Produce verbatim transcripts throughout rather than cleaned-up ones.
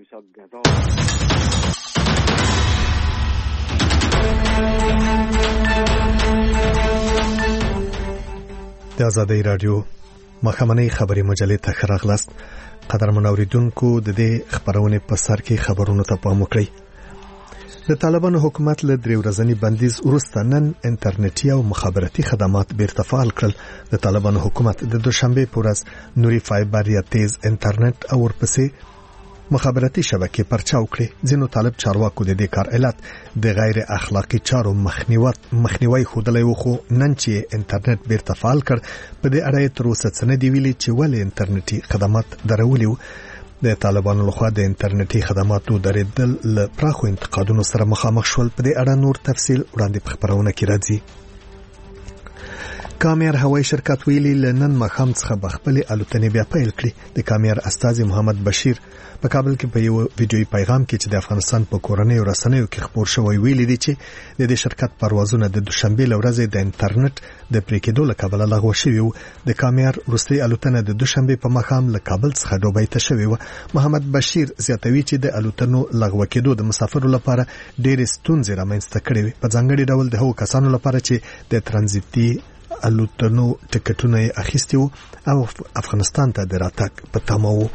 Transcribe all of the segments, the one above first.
بسیار گذار. د آزادۍ رادیو مخامنۍ خبري مجلې ته ښه راغلاست. قدرمن اوریدونکو، د دې خبرونه په سر کې خبرونه ته پام وکړئ. د طالبانو حکومت له درې ورځنی بندیز وروسته نن انټرنیټي او مخابراتي خدمات بیرته فعال کړل. د طالبانو حکومت د دوشنبه په ورځ نوري فایبر یا تیز انټرنیټ او ورپسې مخابراتي شبکې پرچاو کړې. ځینو طالب چارواکو د دې کار علت د غیر اخلاقی چارو مخنیوي خودلای و، خو نن چې انټرنیټ بیرته فعال کړ په دې اړه تر اوسه څه نه دی ویلي چې ولې انټرنیټي خدمات درولي. د طالبانو لخوا د انټرنیټي خدماتو درېدل له پراخو انتقادونو سره مخامخ شول. په دې اړه نور تفصیل وړاندې په خبرونه کې راځي. کامیر هوایي شرکت ویلي لنن مخام څخه بخپل الوتنې بیا پیل کړي. د کامیر استاذ محمد بشیر په کابل کې په یو ویډیوي پیغام کې چې د افغانستان په کورنۍ رسنیو کې خبر شوی ویلي دی چې د دې شرکت پروازونه د دوشنبه لورځې د انټرنیټ د پریکېدو له کبله لغوه شوی و. د کامیر وروستي الوتنه د دوشنبه په مخام له کابل څخه دوبۍ ته شوی و. محمد بشیر زیاتوي چې د الوتنو لغوه کېدو د مسافرو لپاره ډېرې ستونزې رامنځته کړې وي، په ځانګړي ډول د هغو کسانو لپاره چې د ترانزیتي الوتنو ټکټونه یې اخیستي وو او افغانستان ته د راتګ په تمه وو.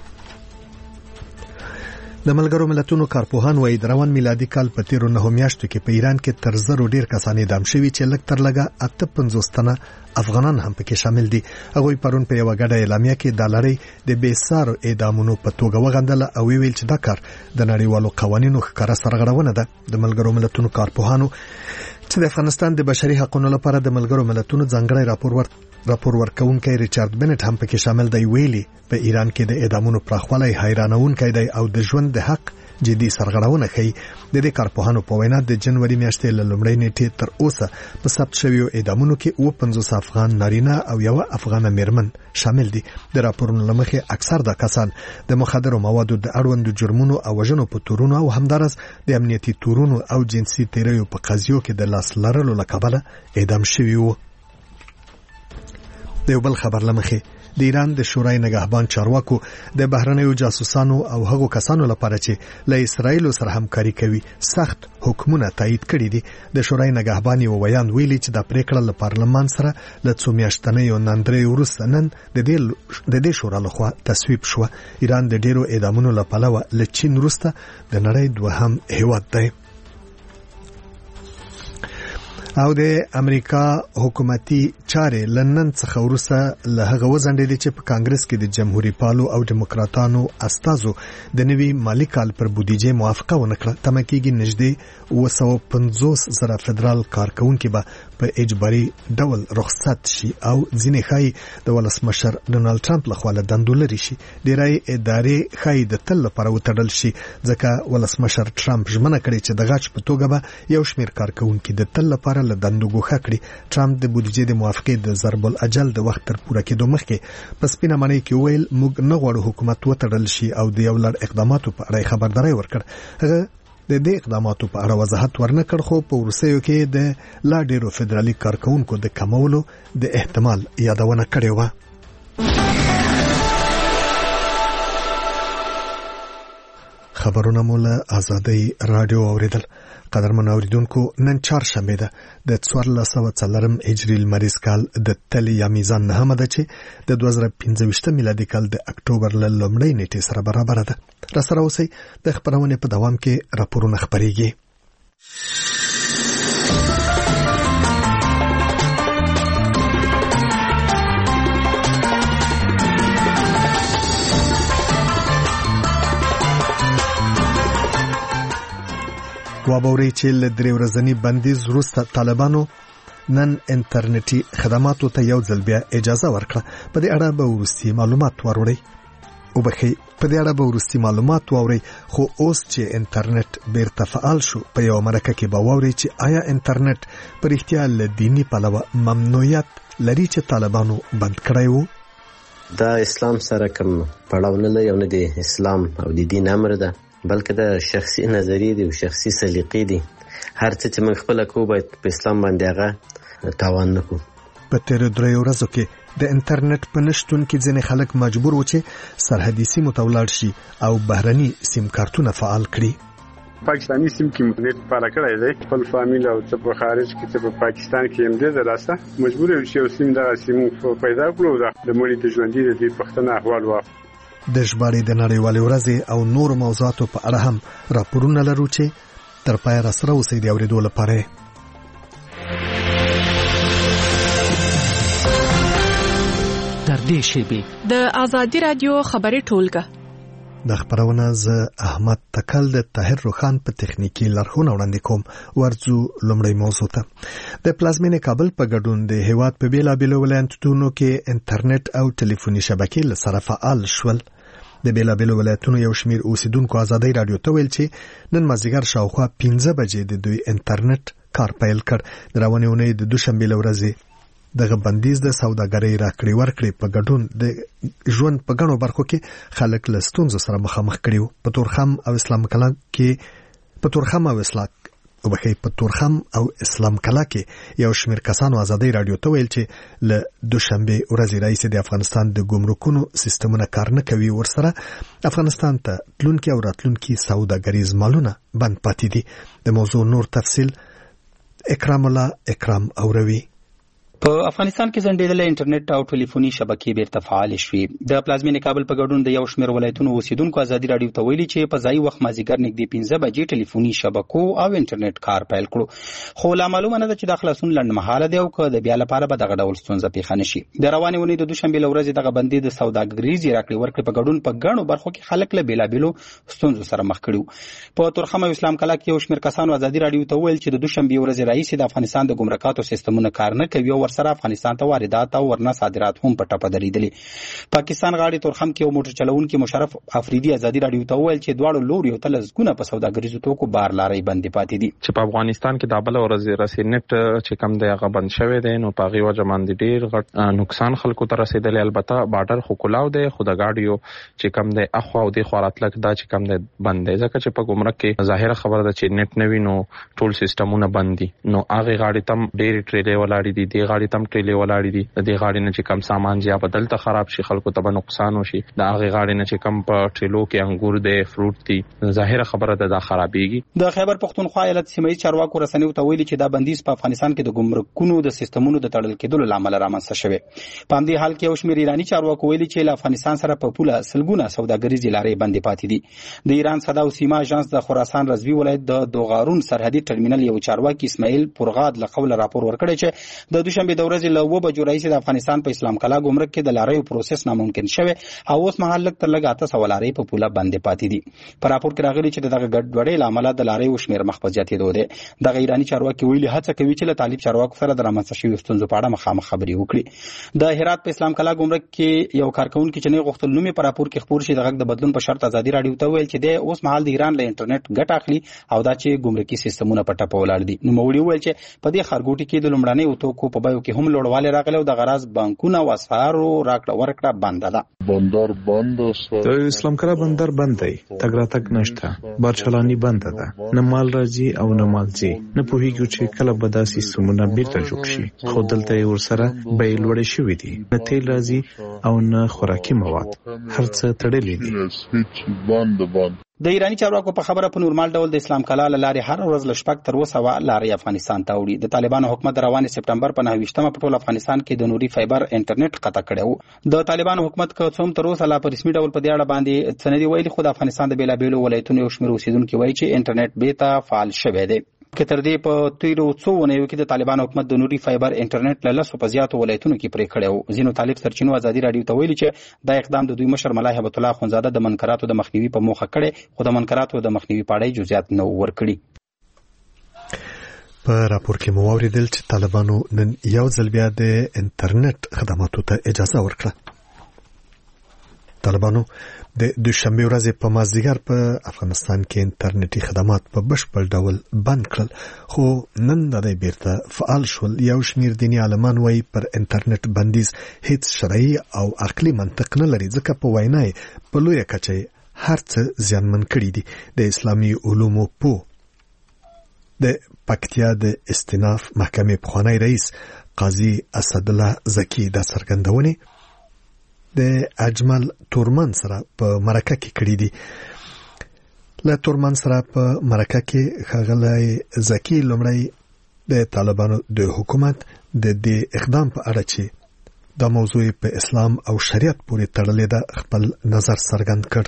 د ملګرو ملتونو کارپوهان وايي د روان میلادي کال په تیرو نهو میاشتو کې په ایران کې تر زرو ډیر کسان اعدام شوي چې لږ تر لږه اته پنځوس تنه افغانان هم پکې شامل دي. هغوی پرون په یو غډه اعلامیه کې د لړۍ د بېسارو اعدامونو په توګه وغندله او ویل چې دا کار د نړیوالو قوانینو ښکاره سرغړونه ده. د ملګرو ملتونو کارپوهانو چې د افغانستان د بشري حقوقو لپاره د ملګرو ملتونو ځانګړی راپور ور راپور ورکونکي ریچارډ بنټ هم پکې شامل دی. ویلي په ایران کې د اعدامونو پراخوالی حیرانونکی دی او د ژوند د حق جدي سرغړونه ښیي. د دې کارپوهانو په وینا د جنوري میاشتې له لومړۍ نیټې تر اوسه په ثبت شویو اعدامونو کې اووه پنځوس افغان نارینه او یوه افغانه میرمن شامل دي. د راپورونو له مخې اکثر د کسان د مخدرو موادو د اړوندو جرمونو او وژنو په تورونو او همدارس د امنیتي تورونو او جنسي تیریو په قضیو کې د لاس لرلو له کبله اعدام شوي وو. د یو بل خبر لمخې د ایران د شورای نگهبان چارواکو د بهرنیو جاسوسانو او هغو کسانو لپاره چې له اسرایل سره همکاري کوي سخت حکمونه تایید کړي دي. د شورای نگهبان یو ویان ویلي چې د پریکړه له پارلمان سره له څو میاشتنیو نندرې وروسته نن د دې د دې شورا لخوا تصویب شو. ایران د ډیرو اعدامونو له پلوه له چین وروسته د نړۍ دوهم هیواد دی. او د امریکا حکومتي چارې لنن څخه وروسته له هغه وزندې چې په کانګرس کې د جمهوریت پالو او دیموکراتانو استازو د نوي مالی کال پر بودیجه موافقه ونکړه. تمه کېږي نږدې اوه سوه پنځوس زره فدرال کارکونکي به په اجباري ډول رخصت شي او ځینې ښایي د ولسمشر ډونالډ ټرمپ لخوا له دندو لرې شي. ډېری ادارې ښایي د تل لپاره وتړل شي ځکه ولسمشر ټرمپ ژمنه کړې چې د غچ په توګه به یو شمېر کارکونکي د تل لپاره له دندو ګوښه کړي. ټرمپ د بودیجې د موافقې د ضرب الاجل د وخت تر پوره کېدو مخکې په سپینه ماڼۍ کې وویل موږ نه غواړو حکومت وتړل شي او د یو لړ اقداماتو په اړه خبرداری ورکړ. هغه د دې اقداماتو په اړه وضاحت ورنکړ، خو په وروستیو کې د لا ډیرو فدرالي کارکونکو د کمولو د احتمال یادونه کړې وه. خبرونه مو له آزادۍ رادیو اوریدل. قدرمن اوریدونکو، نن چهارشنبه ده د څوارلس سوه څلورم هجري لمریز کال د تلې یا میزان نهمه ده چې د دوه زره پنځه ویشتم میلادي کال د اکتوبر له لومړۍ نیټې سره برابره ده. راسره اوسئ، د خبرونې په دوام کې راپورونه خپرېږي. وابوري چې له درې ورځني بندیز وروسته طالبانو نن انټرنیټي خدماتو ته یو ځل بیا اجازه ورکړه. په دې اړه به وروستي معلومات وروړي او بخي په دې اړه به وروستي معلومات ووري. خو اوس چې انټرنیټ بیرته فعال شو په یو مرکه کې به ووري چې آیا انټرنیټ په رښتیا له دیني پلوه ممنوعیت لري چې طالبانو بند کړی وو. دا اسلام سره کوم پړاو نه لري او نه دی اسلام او د دین امر ده، بلکې د شخصي نظریې دي او شخصي سلیقې دي. هر څه چې موږ خپل کوو باید په اسلام باندې هغه تاوان نه کوو. په تیرو درې ورځو کې د انټرنیټ په نشتون کې ځینې خلک مجبور و چې سرحدي سیمو ته ولاړ شي او بهرني سیم کارتونه فعال کړي. پاکستانی سیم کې نیټ پاره کړی دی، خپل فامیل او څه په خارج کې څه په پاکستان کې هم دې دراسته مجبور یو چې سیم دا سیم پیدا کړو د مړي د ژوندۍ د دې پښتنه احوال وا د ژباړې د نړیوالې ورځې او نور موضوعاتو په اړه هم راپورونه لرو چې تر پای را سره اوسئ د اورېدو لپاره. در دې شیبې د آزادي رادیو خبري ټولګه د خبرونه ز احمد تکل د طاهر روخان په تخنیکی لارښوونه وړاندې کوم. ورځو لومړی موضوع ته د پلازمینې کابل په ګډون د هیواد په بیلابیلو ولایتونو کې انټرنیټ او ټلیفوني شبکې له سره فعال شول. د بیلابیلو ولایتونو یو شمیر اوسیدونکو آزادۍ رادیو ته ویل چې نن مازیګر شاوخوا پنځه بجې د دوی انټرنیټ کار پیل کړ. د روانې اونۍ د دوشنبې له ورځې دغه بندیز د سوداګرۍ راکړې ورکړې په ګډون د ژوند په ګڼو برخو کې خلک له ستونزو سره مخامخ کړي وو. په تورخم او اسلام کلا کې په تورخم او اسلام وبخې په تورخم او اسلام کلا کې یو شمیر کسانو آزادۍ رادیو ته ویل چې له دوشنبې ورځې راځي د افغانستان د ګمرکونو سیستمونه کار نه کوي، ورسره افغانستان ته تلونکي او راتلونکي سوداګریز مالونه بند پاتې دي. د موضوع نور تفصیل اکرام الله اکرام اوروي. په افغانستان کې ځنډېدلې انټرنیټ او ټلیفوني شبکې بیرته فعال شوې. د پلازمینې کابل په ګډون د یو شمېر ولایتونو اوسیدونکو آزادي رادیو ته ویلي چې په ځایي وخت مازیګر نږدې پنځه بجې ټلیفوني شبکو او انټرنیټ کار پیل کړو، خو لا معلومه نه ده چې د خلاصون لنډمهاله دی او که د بیا لپاره به دغه ډول ستونزه پیښه نه شي. د روانې اونۍ د دوشنبې له ورځې دغه بندي د سوداګریزې راکړې ورکړې په ګډون په ګڼو برخو کې خلک له بېلابېلو ستونزو سره مخ کړي وو. په تورخم او اسلام کلا کې یو شمېر کسانو آزادي رادیو ته وویل چې د دوشنبې ورځې راهیسې د افغانستان د ګمرکاتو سیستمونه کار نه کوي او ورسره افغانستان ته واردات او ورنه صادرات هم په ټپه درېدلي. پاکستان غاړي تورخم کې یو موټر چلونکي مشرف افریدي آزادي رادیو ته وویل چې دواړو لوريو ته لزګونه په سوداګریزو توکو بار لارې بندې پاتې دي. چې په افغانستان کې د بل ورځې رسېنټ چې کم دی هغه بند شوی دی، نو په هغې وجه باندې ډېر غټ نقصان خلکو ته رسېدلی. البته بارډر خو کلاو دی، خو د ګاډیو چې کم دی اخوا او دېخوا راتلک دا چې کم دی بند دی، ځکه چې په ګمرک کې ظاهره خبره ده چې نیټ نه وي نو ټول سیستمونه بند دي. نو هغې غاړې ته هم ډېرې ټریلې ولاړې دي، دې غاړې ته هم ټریلې ولاړې دي. د دې غاړې نه چې کم سامان یا بدل ته خراب شي خلکو ته به نقصان وشي. د هغې غاړې نه چې کم په ټریلو کې انګور دی، فروټ دي، ظاهره خبره ده دا خرابېږي. د خیبر پښتونخوا ایالت سیمه ییز چارواکو رسنیو ته ویلي چې دا بندیز په افغانستان کې د ګمرکونو د سیستمونو د تړل کېدلو له امله رامنځته شوی. په همدې حال کې یو شمېر ایراني چارواکو ویلي چې له افغانستان سره په پوله سلګونه سوداګریزې لارې بندې پاتې دي. د ایران صدا او سیما اژانس د خراسان رضوي ولایت د دوغارون سرحدي ټرمینل یو چارواکي اسماعیل پرغاد له قوله راپور ورکړی چې د دوشنبې د ورځې له اوه بجو راهیسې د افغانستان په اسلام کلا ګمرک کې د لاریو پروسس ناممکن شوی او اوس مهال لږ تر لږه اته سوه لارې په پوله بندې پاتې دي. په راپور کې راغلي چې دغه ګډوډۍ له امله د لاریو شمېر مخ په زیاتېدو دی. دغه ایراني چارواکي ویلي هڅه کوي چې له طالب چارواکو سره د رامنځته شویو ستونزو په اړه مخامخ خبرې وکړي. د هرات په اسلام کلا ګمرک کې یو کارکونکي چې نه غوښتل نوم یې په راپور کې خپور شي د غږ د بدلون په شرط آزادي رادیو ته ویل چې د اوس مهال د ایران له انټرنیټ ګټه اخلي او دا چې ګمرکي سیستمونه په ټپه ولاړ دي. نوموړي وویل چې په دې ښارګوټي کې د لومړنیو توکو په بیو کې هم لوړوالی راغلی او د غراض بانکونه او اسعارو راکړه ورکړه بنده ده. بندر بند است. د اسلام کلا بندر بند دی، تګ راتګ نشته، بارچلانی بند ده، نه مال راځي او نه مال ځي. نه پوهیږو چې کله به دا سیستمونه بیرته جوړ شي، خو دلته یې ورسره بیې لوړې شوې دي، نه تیل راځي او نه خوراکي مواد، هر څه تړلي دي. د ایرانی چارواکو په خبره په نورمال ډول د اسلام کلا له لارې هر ورځ له شپږ تر اوه سوه لارې افغانستان ته وړي. د طالبانو حکومت د روانې سپټمبر په نهه ویشتمه په ټول افغانستان کې د نوري فایبر انټرنیټ قطع کړی و. د طالبانو حکومت که څه هم تر اوسه لا په رسمي ډول په دې اړه باندې څه نه دي ویلي، خو د افغانستان د بېلابېلو ولایتونو یو شمېر اوسېدونکي وایي چې انټرنیټ بېرته فعال شوی دی. که تر دې په تیرو څو اونیو کې د طالبانو حکومت د نوري فایبر انټرنیټ له لسو په زیاتو ولایتونو کې پرې کړی و. ځینو طالب سرچینو ازادي راډیو ته ویلي چې دا اقدام د دوی مشر ملا هبت الله اخوندزاده د منکراتو د مخنیوي په موخه کړی، خو د منکراتو د مخنیوي په اړه جزئیات نه ورکړي. په راپور کې مو واوریدل چې طالبانو نن یو ځل بیا د انټرنیټ خدماتو ته اجازه ورکړه. طالبانو د دوشنبه ورځې په مازدیګر په افغانستان کې انټرنیټي خدمات په بشپړ ډول بند کړل، خو نن د دې بیرته فعال شول. یو شمیر دیني عالمان وایي پر انټرنیټ بندیز هیڅ شرعي او عقلي منطق نه لري، ځکه په وینا یې په لویه کچه هر څه زیانمن کړي دي. د اسلامي علومو په د پکتیا د استیناف محکمې پخوانی رئیس قاضي اسد الله زکی د څرګندونې د اجمل تورمن سره په مرکه کې کړې دي. له تورمن سره په مرکه کې ښاغلی زکی لومړی د طالبانو د حکومت د دې اقدام په اړه چې دا موضوع په اسلام او شریعت پورې تړلې ده خپل نظر څرګند کړ.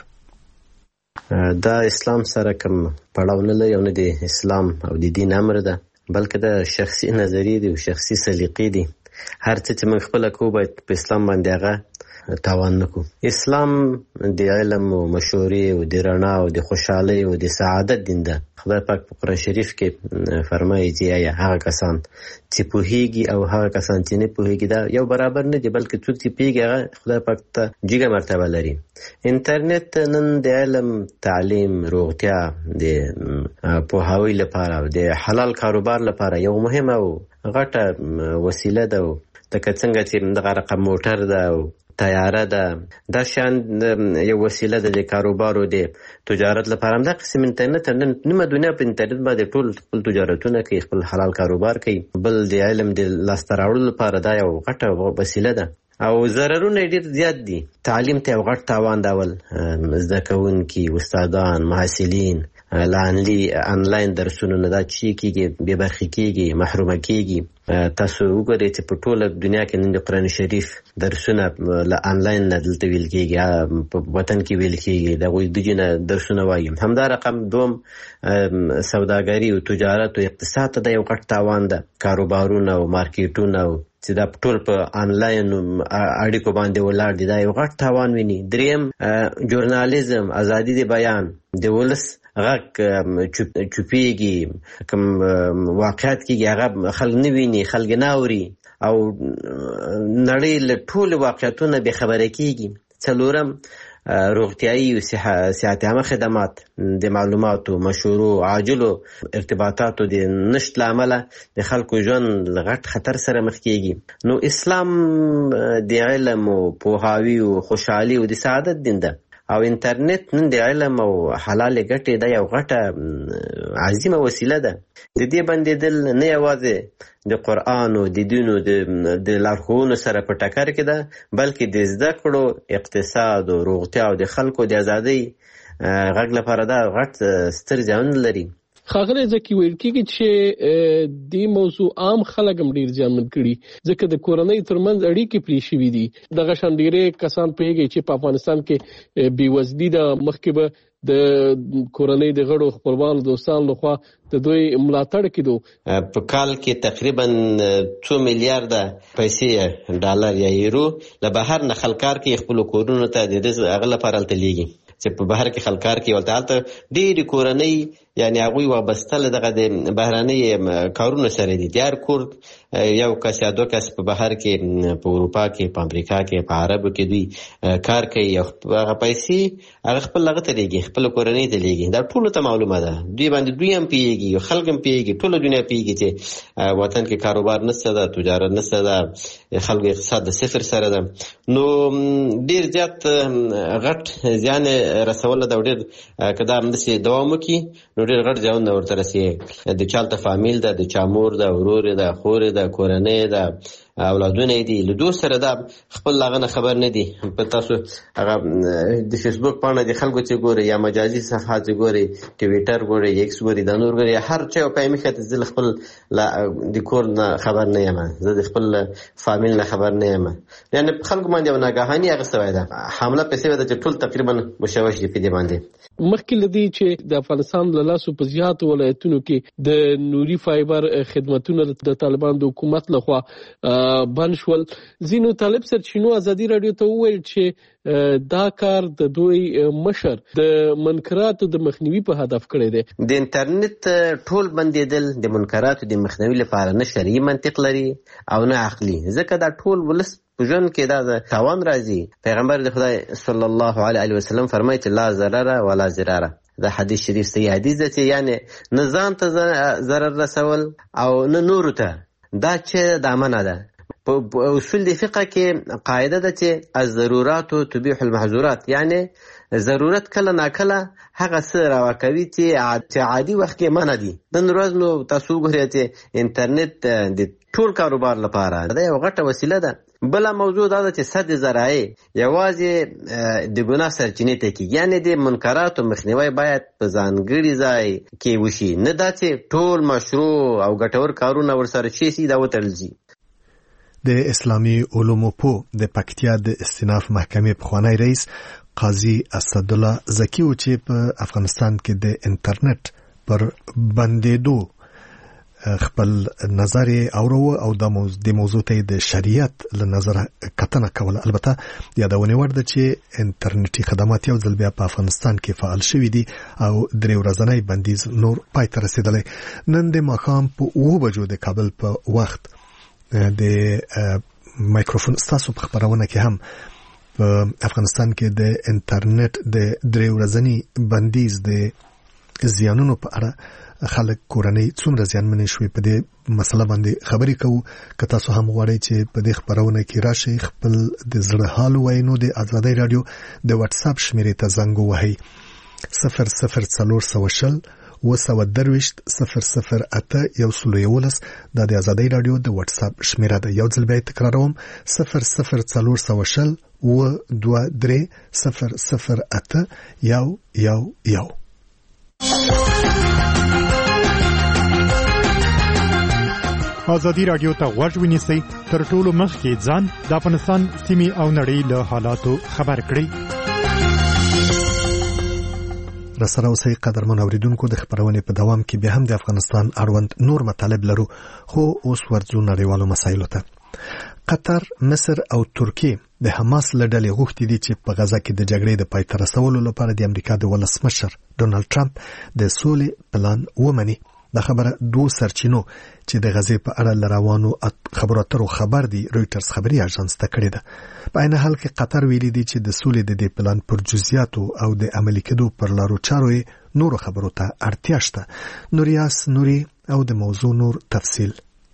دا اسلام سره کوم پړاو نه لري او نه د اسلام او د دین امر ده، بلکې د شخصي نظریې دي او شخصي سلیقې دي. هر څه چې موږ خپله کوو باید په اسلام باندې هغه تاوان نکو. اسلام د علم او مشورې او د رڼا او د خوشحالۍ او د سعادت دین ده. خدای پاک په قرآن شریف کې فرمایي چې آیا هغه کسان چې پوهیږي او هغه کسان چې نه پوهیږي دا یو برابر نه دي، بلکې څوک چې پوهیږي هغه خدای پاک ته جګه مرتبه لري. انټرنیټ نن د علم، تعلیم، روغتیا، د پوهاوي لپاره او د حلال کاروبار لپاره یو مهمه او غټه وسیله ده. لکه څنګه چې دغه رقم موټر ده او تیاره ده، دا شان یو وسیله ده د کاروبار او د تجارت لپاره. همدا قسم انټرنیټ نن نیمه دنیا په انټرنیټ باندې ټول خپل تجارتونه کوي، خپل حلال کاروبار کوي. بل د علم د لاسته راوړلو لپاره دا یو غټه وسیله ده او ضررونه ډېر زیات دي. تعلیم ته یو غټ تاوان داول، زده کوونکي، استادان، محصلین لاندې انلاین درسونه نه دا چی کېږي، بې برخې کېږي، محرومه کېږي. تاسو وګورئ چې په ټوله دنیا کې نن د قرآن شریف درسونه له انلاین نه دلته ویل کېږي، په وطن کې ویل کېږي، د هغوی دجې نه درسونه وایي. همدا رقم دوم سوداګري او تجارت او اقتصاد ته دا یو غټ تاوان ده. کاروبارونه او مارکیټونه او چې دا ټول په انلاین اړیکو باندې ولاړ دي، دا یو غټ تاوان ویني. دریم ژورنالیزم، ازادي د بیان، د ولس غږ چوپېږي، کوم واقعیت کېږي هغه خلک نه ویني، خلک نه اوري او نړۍ له ټولو واقعیتونه بې خبره کېږي. څلورم روغتیایي او صحت عامه خدمات د معلوماتو، مشورو، عاجلو ارتباطاتو د نشت له امله د خلکو ژوند له غټ خطر سره مخ کېږي. نو اسلام د علم او پوهاوي او خوشحالي او د سعادت دین ده او انټرنیټ نن د علم او حلال ګټې دا یو غټه عظیمه وسیله ده. د دې بندېدل نه یوازې د قرآن او د دینو د لارښوونو سره په ټکر کې ده، بلکې د زده کړو، اقتصاد او روغتیا او د خلکو د ازادۍ غږ لپاره دا غټ ستر زیانونه لري. ښاغلی زکی ویل کېږي چې دې موضوع عام خلک هم ډېر زیانمن کړي، ځکه د کورنۍ ترمنځ اړیکې پرې شوي دي. دغه شان ډېری کسان پوهېږي چې په افغانستان کې بېوزلي ده، مخکې به د کورنۍ د غړو خپلوانو دوستانو لخوا د دوی ملاتړ کېدو. په کال کې تقریبا څو میلیارده پیسې ډالر یا یورو له بهر نه خلکار کې خپلو کورونو ته د رزق هغه لپاره هلته لیږي چې په بهر کې خلکار کې ولته هلته ډېرې کورنۍ یعنی هغوی وابسته له دغه د بهرنۍ کارونو سره دي. د هر کور یو کس یا دوه کس په بهر کې، په اروپا کې، په امریکا کې، په عربو کې دوی کار کوي او هغه پیسې هغه خپل هغه ته لیږي، خپل کورنۍ ته لیږي. دا ټولو ته معلومه ده، دوی باندې دوی هم پیږي، یو خلک هم پیږي، ټوله دنیا پیږي چې وطن کې کاروبار نشته ده، تجارت نشته ده، خلکو اقتصاد د صفر سره ده. نو ډېر زیات غټ زیان رسوله ده او ډېر که دا همداسې دوام وکړي نو ډېر غټ زیانونه ورته رسېږي. د چا هلته فامیل ده، د چا مور ده، ورور ده، خور ده، کورنۍ ده، اولادونه دي، له دوست سره دا خپل هغه نه خبر نه دي. په تاسو هغه د فیسبوک پاڼه د خلکو چې ګورئ یا مجازي صفحات چې ګورئ، ټویټر ګورئ، ایکس ګورئ، دا نور ګورئ، هر چا یو پیمي ښه زه له خپل د کور نه خبر نه یم، زه د خپل فامیل نه خبر نه یم. یعنې په خلکو باندې یو ناګهاني هغه سوی ده، حمله پسې ده چې ټول تقریبا مشوش دي په دې باندې. مخکې له دې چې د افغانستان له لاسو په زیاتو ولایتونو کې د نوري فایبر خدمتونه د طالبان د حکومت لخوا بند شول، ځینو طالب سرچینو ازادي راډیو ته وویل چې دا کار د دوی مشر د منکراتو د مخنیوي په هدف کړی دی. د انټرنیټ ټول بندېدل د منکراتو د مخنیوي لپاره نه شرعي منطق لري او نه عقلي، ځکه دا ټول ولس په ژوند کې دا د تاوان راځي. پیغمبر د خدای صلی الله علیه وسلم فرمایي چې لا ضرر ولا ضرار. دا حدیث شریف صحیح حدیث ده چې یعنی نه ځان ته ضرر رسول او نه نورو ته، دا چې دا منع ده. په اصول د فقه کې قاعده ده چې الضرورات تبيح المحظورات، یعنی ضرورت کله ناکله هغه څه راوکوي چې عادي وخت کې منع دي. نن ورځ نو تاسو ګورئ چې انټرنیټ د ټول کاروبار لپاره دا یو غټه وسیله ده. بله موضوع دا ده چې صد ذرایع یوازې د ګناه سرچینې ته کېږي، یعنې د منکراتو مخنیوی باید په ځانګړي ځای کې وشي، نه دا چې ټول مشروع او ګټور کارونه ورسره چې سي دا وتړل شي. د اسلامي علومو په د پکتیا د استیناف محکمې پخوانی رئیس قاضي اسدالله زکی و چې په افغانستان کې د انټرنیټ پر بندېدو خپل نظر اورو او د موضوع ته د شریعت له نظره کتنه کوله. البته یادونه ورده چې انټرنیټي خدمات یو ځل بیا په افغانستان کې فعال شوي دي او درې ورځنی بندیز نور پای ته رسیدلی. نن د ماښام په اوه بجو د کابل په وخت د مایکروفون ستاسو په خبرونه کې هم په افغانستان کې د انټرنیټ د درې ورځنی بندیز د زیانونو په اړه خلک کورنۍ څومره زیانمنې شوې په دې مسله باندې خبرې کوو. که تاسو هم غواړئ چې په دې خبرونه کې راشئ خپل د زړه حال ووایئ نو د ازادۍ راډیو د واتساپ شمېرې ته زنګ ووهئ صفر صفر څلور سوه شل اوه سوه درویشت صفر صفر اته یو سلو یولس. دا د ازادۍ راډیو د واتساپ شمېره ده. یو ځل بیا یې تکراروم صفر صفر څلور سوه شل اوه دوه درې صفر صفر اته یو یو یو. ازادي راډیو ته غوږ ونیسئ، تر ټولو مخکې ځان د افغانستان سیمې او نړۍ له حالاتو خبر کړئ. رسره اوسئ قدرمن اوریدونکو، د خبرونې په دوام کې بیا هم د افغانستان اړوند نور مطالب لرو، خو اوس ورځو نړیوالو مسایلو ته. قطر، مصر او ترکیه د حماس له ډلې غوښتي دي چې په غزه کې د جګړې د پای ته رسولو لپاره د امریکا د ولسمشر ډونالد ټرمپ د سولې پلان ومني. دا خبره دوه سرچینو چې د غزې په اړه لروانو خبرو اترو خبر دی رويټرز خبري اژانس ته کړی ده. په عین حال کې قطر ویلي دی چې د سولې د دې پلان پر جزئیاتو او د عملي کېدو پر لارو چارو نورو خبرو ته اړتیا شته. نوریاس نوري او د موضوع نور تفصیل.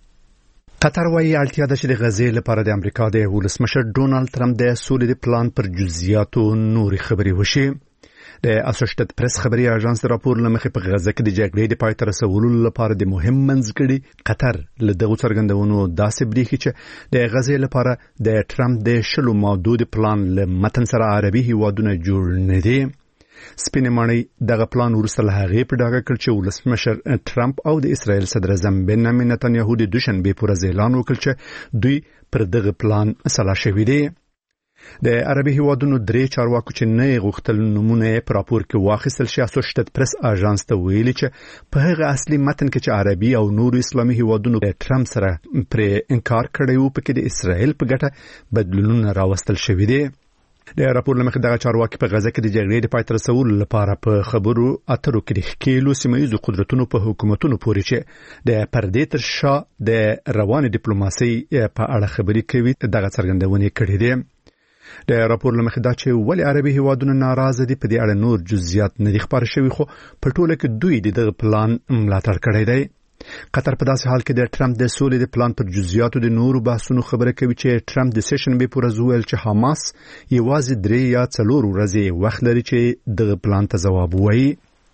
قطر وايي اړتیا ده چې د غزې لپاره د امریکا د ولسمشر ډونالد ټرمپ د سولې د پلان پر جزئیاتو نوري خبري وشي. د اسوسییټډ پریس خبري اژانس د راپور لمخې په غزه کې د جګړې د پای ته رسولو لپاره د مهم منځګړي قطر له دغه څرګندونو داسې بریښي چې د غزې لپاره د ټرمپ د شلو مادود پلان له متن سره عربي هیوادونه جوړ نه دي. سپینې ماڼۍ دغه پلان وروسته له هغې په ډاګه کړ چې ولسمشر ټرمپ او د اسرائیل صدر اعظم بنیامین نتنیاهو د دوشنبې په ورځ اعلان وکړ چې دوی پر دغه پلان سلا شوي دي. د عربي هیوادونو درې چارواکو چې نه غوښتل نمونه په راپور کې واخیستل شي اسوسییټډ پریس اژانس ته ویلي چې په هغه اصلي متن کې چې عربي او نورو اسلامي هیوادونو د ټرمپ سره پر انکار کړی وو په کې د اسرائیل په ګټه بدلونونه راوستل شوي دي. د راپور لمخې دغه چارواکي په غزه کې د جګړې د پای ته رسولو لپاره په خبرو اترو کې د ښکېلو سیمهییزو قدرتونو په حکومتونو پورې چې د پردې تر شا د روانې ډیپلوماسۍ په اړه خبرې کوي دغه څرګندونې کړې دي. د راپور لمخې دا چې ولې عربي هیوادونه ناراضه دي په دې اړه نور جزئیات نه دي خبر شوي، خو په ټوله کې دوی د دغه پلان ملاتړ کړی دی. قطر په داسې حال کې د ټرمپ د سولې د پلان پر جزئیاتو د نورو بحثونو خبره کوي چې ټرمپ د سیشنبې په ورځ وویل چې حماس یوازې درې یا څلور ورځې وخت لري چې دغه پلان ته ځواب ووایي.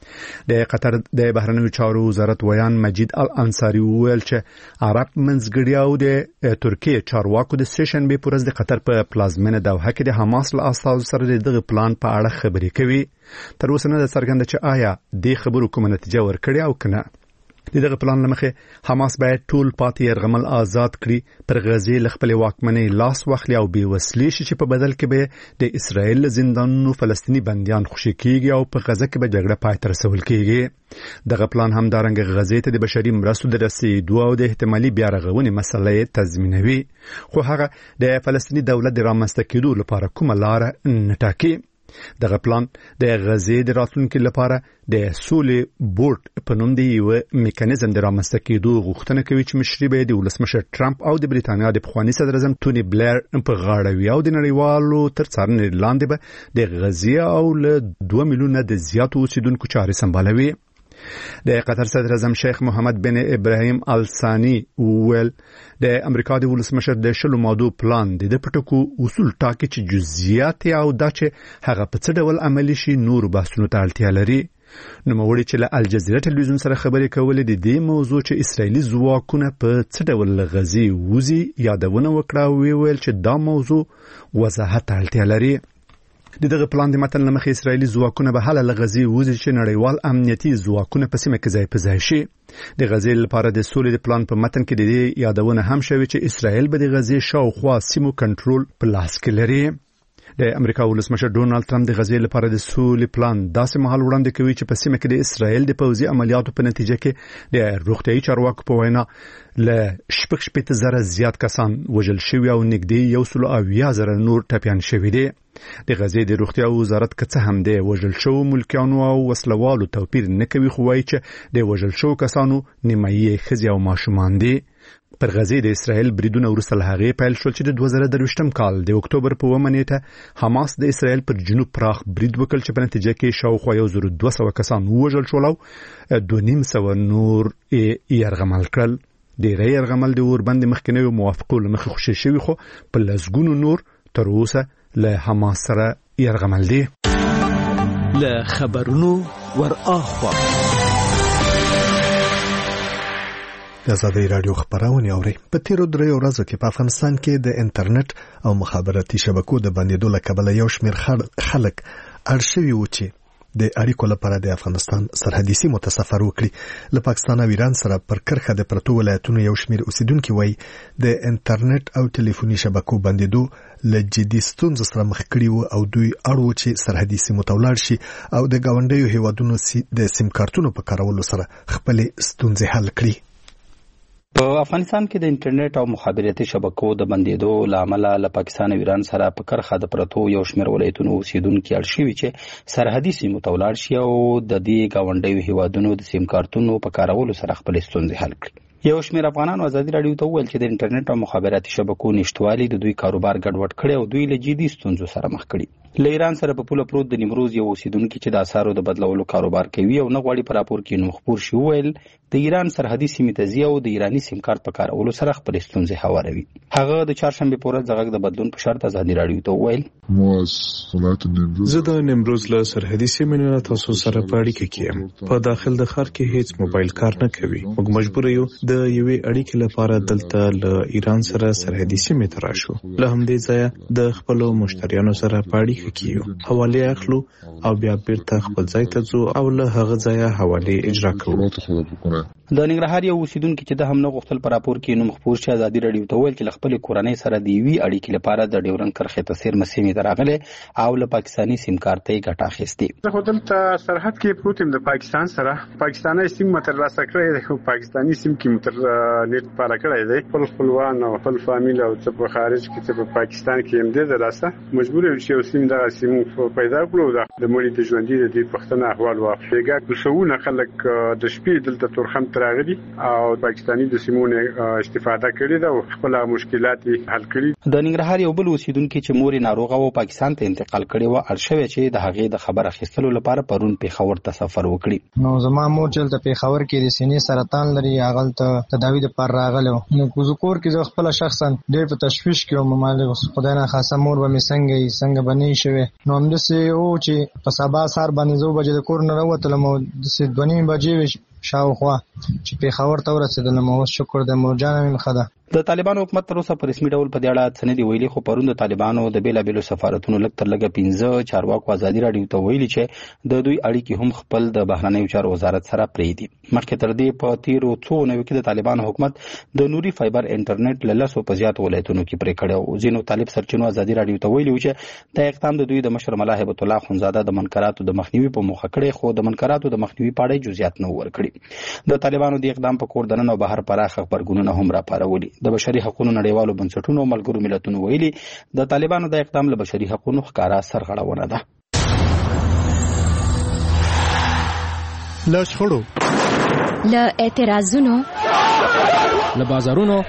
د قطر د بهرنیو چارو وزارت ویان مجید الانصاری وویل چې عرب منځګړي او د ترکیه چارواکو د سیشنبې په ورځ د قطر په پلازمینه دوحه کې د حماس له استازو سره دغه پلان په اړه خبرې کوي. تر اوسه نه ده څرګنده چې آیا د خبرو کومه نتیجه ورکړي او کنه. دغه پلان لمخې حماس باید ټول پاتې يرغمل آزاد کړي، پر غزې له خپلې واکمنۍ لاس واخلي او بې وسلې شي چې په بدل کې به د اسرائیل زندانونو فلسطینی بندیان خوشي کیږي او په غزه کې به جګړه پای ته رسول کیږي. دغه پلان همدارنګه غزې ته د بشري مرستو د رسیدو او د احتمالي بیا رغونې مسلې تضمینوي، خو هغه د فلسطینی دولت د رامنځته کېدو لپاره کومه لار نه ټاکي. دغه پلان د غزې د راتلونکو لپاره د سولې بورډ په نوم دی یو میکانیزم د رامنځته کېدو غوښتنه کوي چې مشري به د ولسمشر ټرمپ او د بریتانیا د پخواني صدر اعظم ټونی بلیر په غاړه وي او د نړیوالو تر څارنې لاندې به د غزې او له دوه میلیونه د زیاتو اوسیدونکو چارې سمبالوي. د قطر صدر اعظم شیخ محمد بن ابراهیم ال ثانی ویل د امریکا د ولسمشر د شلو ماده پلان د پټکو اصول ټاکي چې جزئیات او د چې هغه په څه ډول عملی شي نور بحثونو ته اړتیا لري. نو موري چې له الجزیره ټلویزیون سره خبرې کولې د دې موضوع چې اسرایلی ځواکونه په څه ډول غزي وزي یادونه وکړه ویل چې دا موضوع وضاحت اړتیا لري. د دغه پلان د متن لمخې اسرایلی ځواکونه به حل لغزي وزي چې نړیوال امنیتي ځواکونه په سیمه کې ځای په ځای شي. د غزي لپاره د سولې د پلان په متن کې د دې یادونه هم شوی چې اسرایل به د غزي شاوخوا سیمو کنټرول په لاس کې لري. د امریکا ولسمشر ډونالد ټرمپ د غزي لپاره د سولې پلان داسې مهال وړاندې کوي چې په سیمه کې د اسرایل د پوځي عملیاتو په نتیجه کې د روغتیايي چارواکو په وینا له شپږ شپېته زره زیات کسان وژل شوي او نږدې یو سل او اویا زره نور ټپیان شوي دي. د غزي د روغتیا وزارت کڅه هم دی وژل شو ملکیانو او وسلوالو توپیر نه کوي خو وايي چې د وژل شو کسانو نیمایي ښځې او ماشومان دي. پر غزي د اسرایل بریدونه وروسته له هغې پیل شول چې د دوه زره درویشتم کال د اکتوبر په اوومه نیټه حماس د اسرایل پر جنوب پراخ برید وکړ چې په نتیجه کې شاوخوا یو زر دوه سوه کسان ووژل شول او دوه نیم سوه نور یې یرغمل کړل. ډېری یرغمل د اوربند مخکینیو موافقو له مخې خوشي شوي خو په لسګونو نور تر اوسه له حماس سره یرغمل دي. له خبرونو ور اخوا د آزادۍ رادیو خبرونه اوري. په تیرو درې ورځو کې په افغانستان کې د انټرنیټ او مخابراتي شبکو د بندیدو له کبله یو شمېر خلک اړ شوي وو چې د اړیکو لپاره د افغانستان سرحدي سیمو ته سفر وکړي. له پاکستان او ایران سره پر کرښه د پرتو ولایتونو یو شمېر اوسیدونکي وایي د انټرنیټ او ټلیفوني شبکو بندیدو له جدي ستونزو سره مخ کړي وو او دوی اړ وو چې سرحدي سیمو ته ولاړ شي او د ګاونډیو هیوادونو د سیم کارتونو په کارولو سره خپلې ستونزې حل کړي. په افغانستان کې د انټرنیټ او مخابراتي شبکو د بندیدو له امله له پاکستان او ایران سره په کرښه د پرتو یو شمېر ولایتونو اوسیدونکي اړ شوي چې سرحدي سیمو ته ولاړ شي او د دې ګاونډیو هیوادونو د سیم کارتونو په کارولو سره خپلې ستونزې حل کړي. یو شمېر افغانانو آزادي رادیو ته وویل چې د انټرنیټ او مخابراتي شبکو نشټوالي د دوی کاروبار ګډوډ کړی او دوی له جدي ستونزو سره مخ کړي. له ایران سره په پوله پروت د نیمروز یو اوسیدونکي چې د اسعارو د بدلولو کاروبار کوي او نه غواړي په راپور کې نوم خپور شي وویل د ایران سرحدي سیمې ته ځي او د ایراني سیم کارت په کارولو سره خپلې ستونزې هواروي. هغه د چهارشنبې په ورځ د غږ د بدلون په شرط آزادي رادیو ته وویل زه د نیمروز له سرحدي سیمې نه تاسو سره په اړیکه کې یم. په داخل د ښار کې هیڅ موبایل کار نه کوي. موږ مجبور یو د یوې اړیکې لپاره دلته له ایران سره سرحدي سیمې ته راشو. له همدې ځایه د خپلو مشتریانو سره په اړیکه کې یو. حواله اخلو او بیا بیرته خپل ځای ته ځو او له هغه ځایه حواله اجرا کوو. د ننګرهار یو اوسیدونکي چې د هم نه غوښتل په راپور کې نوم خپور شي آزادي رادیو ته ویل چې خپل کورنۍ سره د یوې اړیکې لپاره د ډیورن کرښې ته سیر مسیمې درغله او له پاکستاني سیم کارت یې ګټه اخیستې. زه خو دلته سرحد کې پروت یم د پاکستان سره. پاکستاني سیم متر راسه کړی دی خو پاکستاني سیم کې متر نیټ پاره کړی دی. خپل خپلوان او خپل فامیل او څه په خارج کې څه په پاکستان کې هم دې راسه مجبور یم چې سیم دغه سیم پیدا کړو. د مولي د ژوندۍ د دې پښتنه احوال واخلېګا کوڅهونه خلک د شپې دلته تورخم تراغلي او پاکستاني د سیمونو استفاده کړې ده او خپل مشکلات حل کړي. د ننګرهار یو بل اوسیدونکي چې مور ناروغه او پاکستان ته انتقال کړي و اړ شوی چې د هغې د خبر اخیستلو لپاره پرون پیښور ته سفر وکړي. نو زما مور چې د پیښور کې د سینې سرطان لري هغه ته تداوی لپاره راغله. نو کوزکور کې زه خپل شخصا ډېر په تشویش کې او ممالک خدای نه خاصه مور به مې څنګه څنګه بنې شوی. نو هم دسه او چې په سبا سار باندې زو بجې د کور نه راوتلم او د دوه نیم بجې شاوخوا چې پیښور ته ورسېدلم. اوس شکر د مور جان مې مخه ده. د طالبانو حکومت تر اوسه په رسمي ډول په دې اړه څه نه دی ویلي خو پرون د طالبانو د بیلابېلو سفارتونو لږ تر لږه پنځه چارواکو آزادي رادیو ته ویلي چې د دوی اړیکې هم خپل د بهرنیو چارو وزارت سره پرېږدي. مخکې تر دې په تیرو څو نوي کې د طالبانو حکومت د نوري فایبر انټرنیټ له لسو په زیاتو ولایتونو کې پرې کړی او ځینو طالب سرچینو آزادي رادیو ته ویلي چې دا اقدام د دوی د مشر ملا هیبت الله خونزاده د منکراتو د مخنیوي په موخه کړی خو د منکراتو د مخنیوي په اړه جزئیات نه ورکړي. د طالبانو د اقدام په کور دننه او بهر پراخ خبرګونونه هم راپارولي. د بشري حقوقو نړیوالو بنسټونو او ملګرو ملتونو ویلي د طالبانو د اقدام له بشري حقوقو ښکارا سرغړونه ده. له شخړو له اعتراضونو له بازارونو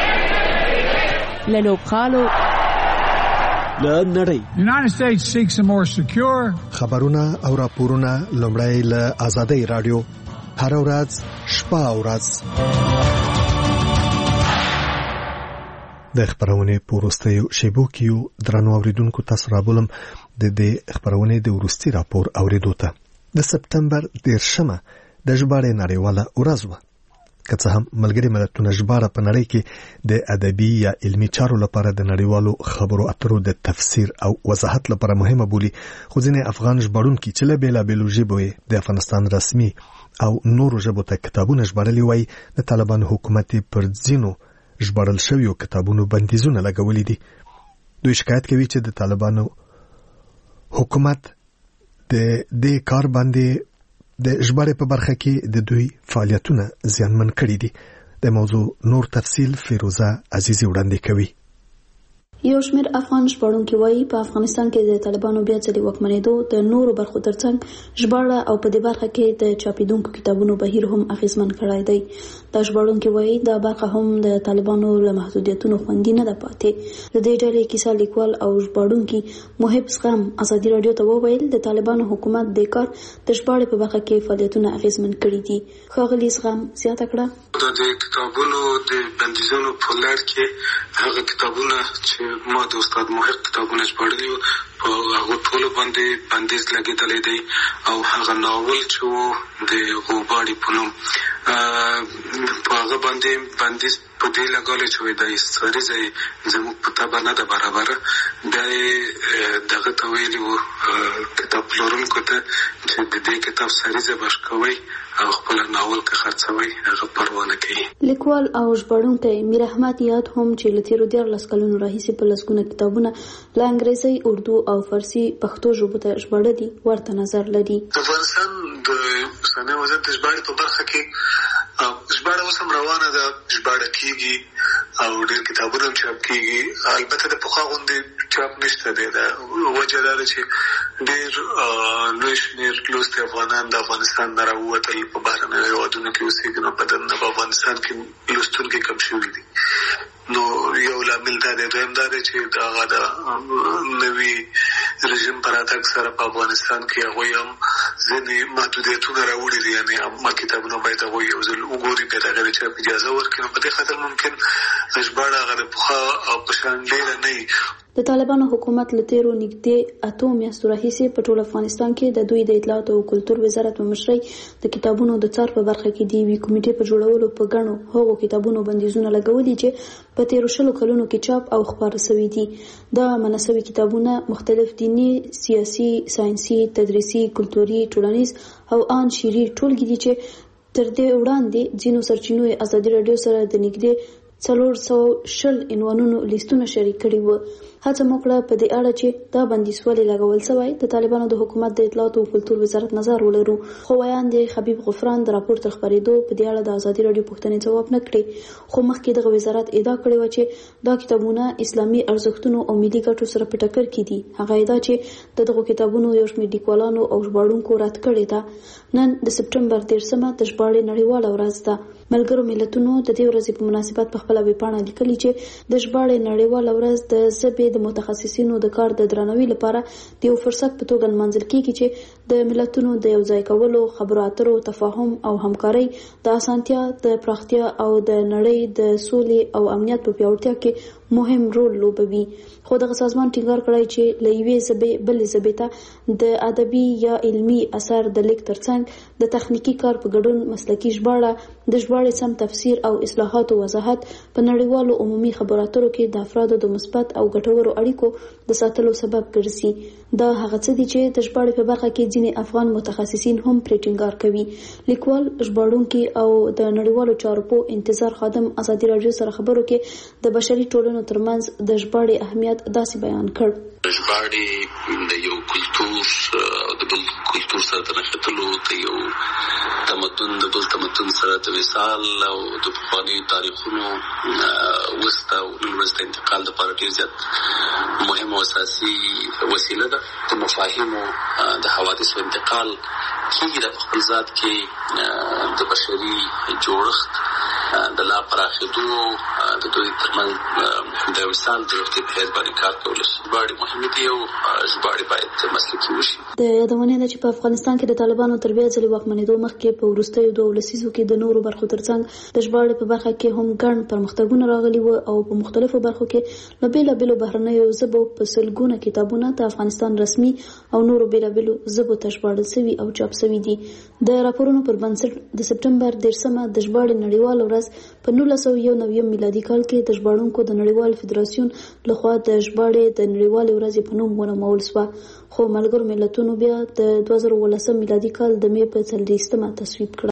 له لوبخالو له نړۍ United States seeks a more secure خبرونه او راپورونه لومړی له آزادۍ رادیو هر ورځ شپه او ورځ. د خبرونه پورستیو شیبو کیو درنو اوریدونکو تاسو رابولم د دې خبرونه د ورستي راپور اوریدو ته. د سپتمبر دیرشمه د ژباړې نړیواله ورځ وه. که څه هم ملګري ملتونه ژباړه په نړۍ کې د ادبي یا علمي چارو لپاره د نړیوالو خبرو اترو د تفسیر او وضاحت لپاره مهمه بولي، خو ځینې افغان ژباړونکي چې له بېلابېلو ژبو د افغانستان رسمي او نورو ژبو ته کتابونه ژباړلي وایي د طالبانو حکومت پر ځینو ژباړل شویو کتابونو بندیزونه لګولي دي. دوی شکایت کوي چې د طالبانو حکومت د دې کار باندې د ژباړې په برخه کې د دوی فعالیتونه زیانمن کړي دي. د موضوع نور تفصیل فیروزه عزیزی وړاندې کوي. یو شمېر افغان ژباړونکي وایي په افغانستان کې د طالبانو بیا ځلې واکمنېدو د نورو برخو ترڅنګ ژباړه او په دې برخه کې د چاپېدونکو کتابونو بهیر هم اغیزمن کړی دی. دا ژباړونکي وایي دا برخه هم د طالبانو له محدودیتونو خوندي نه ده پاتې. د دې ډلې کیسه لیکوال او ژباړونکي محب زغم ازادي راډیو ته وویل د طالبانو حکومت د کار د ژباړې په برخه کې فعالیتونه اغیزمن کړي دي. ښاغلي زغم زیاته کړه د کتابونو د بندیزونو په لړ کې هغه کتابونه چې ما د استاد محق کتابونه ژباړلي وو په هغو ټولو باندې بندیز لګېدلی دی او هغه ناول چې و د غوباړي په نوم په هغه باندې بندیز په دې لګولی چې وایي دا سریزه یې زموږ په طبع نه ده برابره. بیا یې دغه ته ویلي وو کتاب پلورونکو ته چې د دې کتاب سریزه بش کوئ او خپل ناول که خرڅوي هغه پروا نه کوي. لیکوال او ژباړونکی میر احمد یاد هم چې له تېرو دیارلس کلونو راهیسې په لسګونه کتابونه له انګریزي، اردو او فارسي پښتو ژبو ته ژباړلي ورته نظر لري. د افغانستان د اوسني وضعیت د ژباړې په برخه کې ژباړه اوس هم روانه ده، ژباړه کېږي او ډېر کتابونه هم چاپ کېږي. البته د پخوا غوندې چاپ نشته دی. دا وجه دا ده چې ډېر لوی شمېر لوستي افغانان د افغانستان نه راووتل، په بهرنیو هېوادونو کې اوسېږي، نو په دننه په افغانستان کې لوستونکي کم شوي دي. نو یو لامل دا دی. دویم دا دی چې هغه د نوي رژیم په راتګ سره په افغانستان کې هغوی هم ځینې محدودیتونه راوړي دي. یعنې عامه کتابونه باید هغوی یو ځل وګوري، بیا د هغې د چاپ اجازه ورکړي. نو په دې خاطر ممکن ژباړه هغه د پخوا په شان ډېره نه وي. د طالبانو حکومت له تیرو نږدې اتو میاشتو راهیسې په ټول افغانستان کې د دوی د اطلاعات او کلتور وزارت په مشرۍ د کتابونو د څار په برخه کې د یوې کمیټې په جوړولو په ګڼو هغو کتابونو بندیزونه لګولي چې په تیرو شلو کلونو کې چاپ او خپاره شوي دي. دا مناسبي کتابونه مختلف دیني، سیاسي، ساینسي، تدریسي، کلتوري، ټولنیز او ان شعري ټولګې دي چې تر دې وړاندې ځینو سرچینو ازادي راډیو سره د نږدې څلور سوه شل عنوانونو لیستونه شریک کړي وو. هڅه مو کړه په دې اړه چې دا بندیز ولې لګول شوی د طالبانو د حکومت د اطلاعات او کلتور وزارت نظر ولرو، خو ویاند خبیب غفران د راپور تر خبرېدو په دې اړه د ازادي راډیو پوښتنې ځواب نه کړی. خو مخکې دغه وزارت ادعا کړې و چې دا کتابونه اسلامي ارزښتونو او ملي ګټو سره په ټکر کې دي. هغه ادعا چې دغه کتابونو یو شمېر لیکوالانو او ژباړونکو رد کړې ده. نن د سپټمبر دیرشمه د ژباړې نړیواله ورځ ده. ملګرو ملتونو د دې ورځې په مناسبت په خپله ویبپاڼه لیکلي چې د ژباړې نړیواله ورځ د ژبې د متخصصینو د کار د درناوي لپاره د یو فرصت په توګه نمانځل کیږي چې د ملتونو د یو ځای کولو، خبرو اترو، تفاهم او همکارۍ د اسانتیا، د پراختیا او د نړۍ د سولې او امنیت په پیاوړتیا کې مهم رول لوبوي. خو دغه سازمان ټینګار کړی چې له یوې ژبې بلې ژبې ته د ادبي یا علمي اثر د لیک ترڅنګ د تخنیکي کار په ګډون مسلکي ژباړه، د ژباړې سم تفسیر او اصلاحاتو وضاحت په نړیوالو عمومي خبرو اترو کې د افرادو د مثبت او ګټورو اړیکو د ساتلو سبب ګرځي. دا هغه څه دي چې د ژباړې په برخه کې ځینې افغان متخصصین هم پرې ټینګار کوي. لیکوال، ژباړونکي او د نړیوالو چارو په انتظار خادم ازادي راډیو سره خبرو کې د بشري ټولنو ترمنځ د ژباړې اهمیت داسې بیان کړ. ژباړې د یو کلتور او د بل کلتور سره د نښتلو، د یو تمدن د بل تمدن سره د وصال او د پخوانیو تاریخونو وسته او نن ورځ د انتقال لپاره ډېر زیات مهمه او اساسي وسیله ده. د مفاهیمو د حوادثو انتقال کېږي د خپل ذات کې د بشري جوړښت د لا پراخېدو د دوی ترمنځ د وصال د روغتیا په حیث باندې کار کول شي. ژباړې مهمې دي او ژباړې باید مسلکي وشي. د یادونه ده چې په افغانستان کې د طالبانو تر بیا ځلې واکمنېدو مخکې په وروستیو دوه لسیزو کې د نورو برخو ترڅنګ د ژباړې په برخه کې هم ګڼ پرمختګونه راغلي وو او په مختلفو برخو کې له بېلابېلو بهرنیو ژبو په سلګونه کتابونه د افغانستان رسمي او نورو بېلابېلو ژبو ته ژباړل شوي او چاپ شوي دي. د راپورونو پر بنسټ د سپټمبر دېرشمه د ژباړې نړیواله ورځ په نولس سوه یو نوي میلادي کال کې د ژباړونکو د نړیوال فدراسیون لخوا د ژباړې د نړیوالې ورځې په نوم ونومول شوه، خو ملګرو ملتونو بیا د دوه زره اوولسم میلادي کال د مې په څلوېښتمه تصویب کړه.